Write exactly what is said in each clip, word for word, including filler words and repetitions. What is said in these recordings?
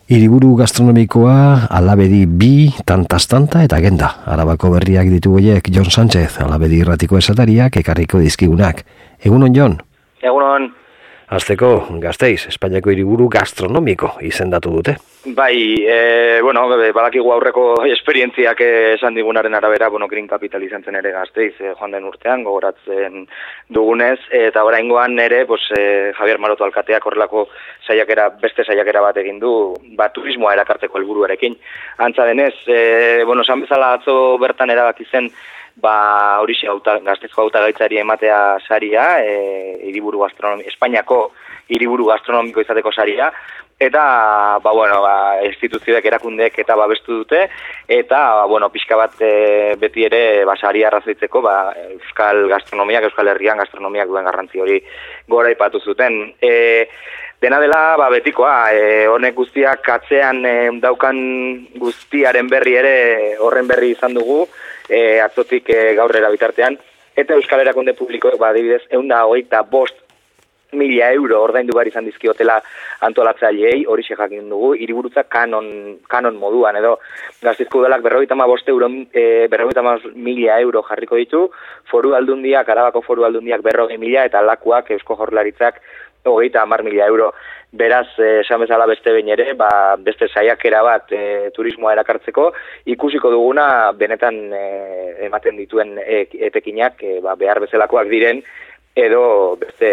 Hiriburu gastronomikoa, Alabedi bi, tantaz tanta eta agenda. Arabako berriak ditu goiek Jon Sánchez, Alabedi irratiko esatariak ekarriko dizkigunak. Egunon, Jon? Egunon. Hasteko, Gasteiz, Espainiako hiriburu gastronomiko izendatu dute. Bai, e, bueno, badakigu aurreko esperientziak esan digunaren arabera, bueno, Green Capital izan zen ere Gasteiz, e, joan den urtean, gogoratzen dugunez, eta oraingoan ere, pues, e, Javier Maroto alkateak horrelako saiakera, beste saiakera bat egin du, ba, turismoa erakartzeko helburuarekin. Antza denez, e, bueno, esan bezala atzo bertan erabaki zen, ba, horixe Gasteizko hautagaitzari ematea saria, e, hiriburu gastronomi, Espainiako hiriburu gastronomiko izateko saria, eta, ba, bueno, ba, instituzioek erakundeek eta babestu dute, eta, ba, bueno, pixka bat e, beti ere, ba, saria arrazoitzeko, ba, Euskal gastronomiak, Euskal Herrian gastronomiak duen garrantzi hori gora ipatu zuten. E, dena dela, ba, betikoa, e, honek guztiak atzean e, daukan guztiaren berri ere, horren berri izan dugu, e, atzotik e, gaurrera bitartean, eta Euskal Erakunde Publikoek, ba, adibidez, ehun eta hogeita bost mila euro ordaindu behar izan dizkiotela antolatzaileei, horixe jakin dugu, hiriburutza kanon, kanon moduan, edo Gasteizko udalak berrogeita hamabost euro, e, berrogeita hamabost mila euro jarriko ditu, foru aldundiak, Arabako foru aldundiak berrogei mila, eta lakuak Eusko Jaurlaritzak hogeita hamar mila euro. Beraz, esan bezala beste behin ere, ba, beste saiakera bat e, turismoa erakartzeko, ikusiko duguna benetan e, ematen dituen e, etekinak e, ba, behar bezalakoak diren, edo beste,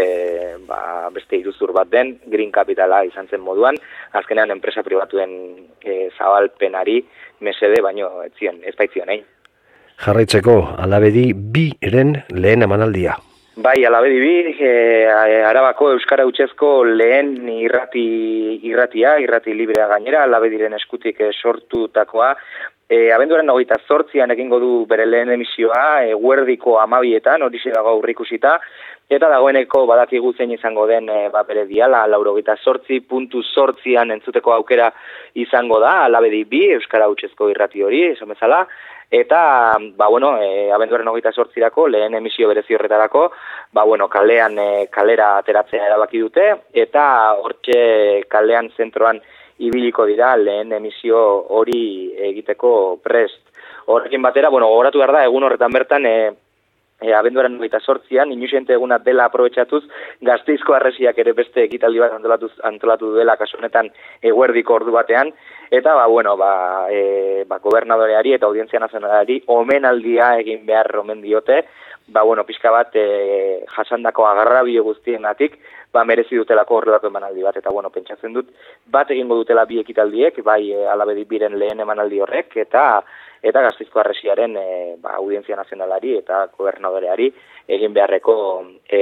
ba, beste iruzur bat den, Green Capitala izan zen moduan, azkenean enpresa pribatuen e, zabalpenari mesede, baino ez zion, ez baitzion, eh? Jarraitzeko, Alabedi biren lehen emanaldia. Bai, Alabedi bi, e, Arabako Euskara Hutsezko lehen irrati, irratia, irrati librea gainera, Alabediren eskutik e, sortutakoa, E, abenduaren hogeita zortzian egingo du bere lehen emisioa, e, guerdiko amabietan, horixe dago aurrikusita, eta dagoeneko badakigu zein izango den e, ba, bere diala, laurogeita zortzi puntu zortzian entzuteko aukera izango da, Alabedi bi, Euskara Hutsezko irrati hori, esan bezala, eta, ba, bueno, e, abenduaren hogeita zortzirako, lehen emisio berezi horretarako, ba, bueno, kalean, e, kalera ateratzea erabaki dute, eta hortxe kalean zentroan ibiliko dira lehen emisio hori egiteko prest. Horrekin batera, bueno, gogoratu behar da, egun horretan bertan, e, e, abenduaren hogeita zortzian, inusente eguna dela aprobetxatuz, Gasteizko Harresiak ere beste ekitaldi bat antolatu, antolatu duela kasu honetan eguerdiko ordu batean, eta, ba, bueno, ba, e, ba, gobernadoreari eta audientzia nazionalari omenaldia egin behar omen diote, ba, bueno, pixka bat e, jasandako agarrabio guztiengatik, ba, merezi dutelako horrelako emanaldi bat, eta, bueno, pentsatzen dut, bat egingo dutela bi ekitaldiek, bai, e, Alabedi biren lehen emanaldi horrek, eta eta Gasteizko Harresiaren e, ba, audientzia nazionalari eta gobernadoreari egin beharreko e,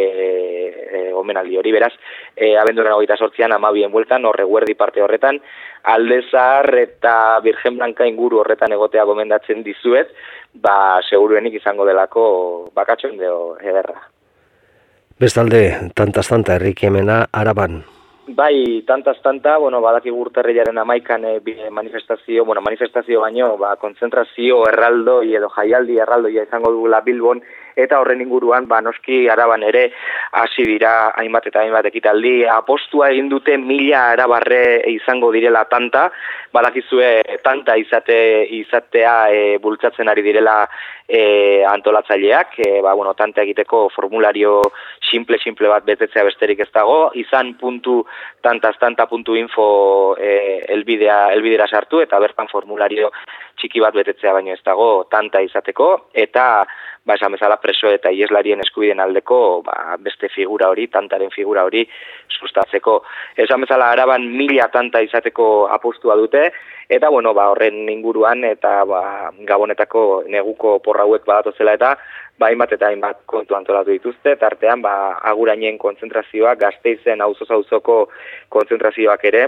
e, omenaldi hori, beraz, e, abenduaren hogeita zortzian amabien bueltan, horre guerdi parte horretan, Aldezar eta Virgen Blanca inguru horretan egotea gomendatzen dizuet, ba, seguruenik izango delako bakatxondeo ederra. Bestalde, tantaz tanta herrikimena Araban. Bai, tantaz tanta, bueno, badakigu urtarrilaren amaikan e, manifestazio, bueno, manifestazio baino, ba, kontzentrazio erraldoi edo jaialdi erraldoia izango dugula Bilbon, eta horren inguruan, ba, noski Araban ere hasi dira hainbat eta hainbat ekitaldi, apostua egin dute mila arabarre izango direla tanta, badakizue tanta izate, izatea e, bultzatzen ari direla e, antolatzaileak, e, ba, bueno, tanta egiteko formulario simple-simple bat betetzea besterik ez dago, izan puntu tantaztanta puntu info e, elbidea, elbidera sartu, eta bertan formulario txiki bat betetzea baino ez dago tanta izateko, eta ba, esan bezala preso eta ieslarien eskubideen aldeko ba, beste figura hori, tantaren figura hori sustatzeko. Esan bezala Araban mila tanta izateko apostua dute, eta bueno, ba, horren inguruan eta ba, Gabonetako neguko porrauek badatozela eta ba, hainbat eta hainbat kontu antolatu dituzte, tartean ba, Agurainen kontzentrazioak, Gasteizen auzoz-auzoko kontzentrazioak ere,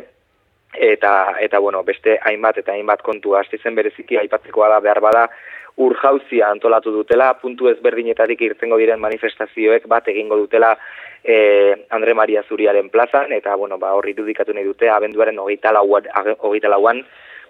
eta eta bueno, beste hainbat eta hainbat kontu Gasteizen bereziki aipatzekoa da behar bada urjauzia antolatu dutela, puntu ezberdinetatik irtengo diren manifestazioek bat egingo dutela e, Andre Maria Zuriaren plazan, eta bueno, ba, horri irudikatu nahi dute, abenduaren hogeita lauan,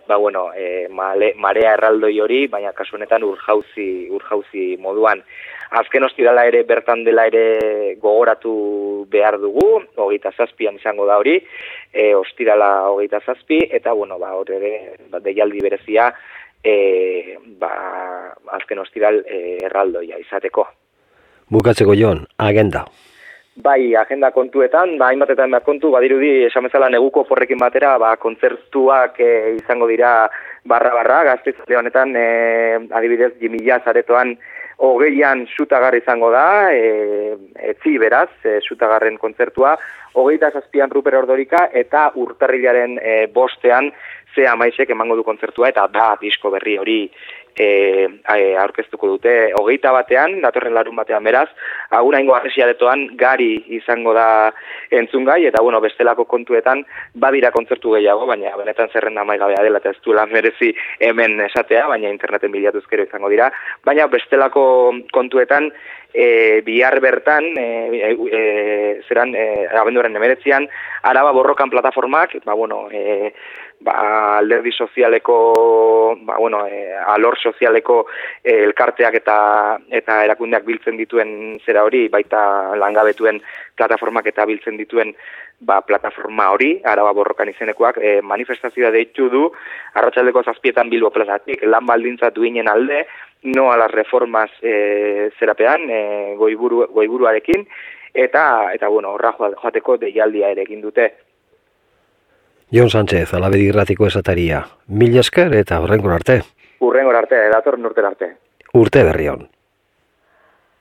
ba, bueno, e, male, marea erraldoi hori, baina kasu honetan urjauzi, urjauzi moduan. Azken ostirala ere bertan dela ere gogoratu behar dugu, hogeita zazpian izango da hori, e, ostirala hogeita zazpi, eta bueno, ba, hori ere, ba, deialdi berezia, e, ba, azken ostiral e, erraldoia izateko. Bukatzeko Jon, agenda. Bai, agenda kontuetan, ba, hainbatetan da kontu, badirudi, esan bezala neguko porrekin batera, ba, kontzertuak e, izango dira barra-barra, Gasteizalde honetan, e, adibidez, Jimila zaretoan, hogeian Sutagar izango da, e, etzi beraz, e, Sutagarren kontzertua, hogeita zazpian Ruper Ordorika, eta urtarrilaren e, bostean, ze amaizek emango du kontzertua, eta da disko berri hori e, aurkeztuko dute. Hogeita batean, datorren larun batean beraz, aguraingo arresiaretoan gari izango da entzungai, eta bueno, bestelako kontuetan badira kontzertu gehiago, baina benetan zerrenda amaigabea dela, eta ez duela merezi hemen esatea, baina interneten bilatuzkero izango dira, baina bestelako kontuetan e, bihar bertan, e, e, zeran, e, abenduaren emeretzian, Araba Borrokan plataformak, ba bueno, e, ba, alderdi sozialeko, ba, bueno, e, alor sozialeko e, elkarteak eta eta erakundeak biltzen dituen zera hori, baita langabetuen plataformak eta biltzen dituen ba, plataforma hori, Araba Borrokan izenekoak, e, manifestazioa deitu du, arratsaldeko zazpietan Bilbo plazatik, lan baldintza duinen alde, no a las reformas e, zerapean, e, goiburu, goiburuarekin, eta, eta bueno, horra joateko deialdia ere egin dute. Jon Sánchez, Alabedi Irratiko esataria. Mila esker eta hurrengor arte. Hurrengor arte, datorren urte arte. Urte berri on.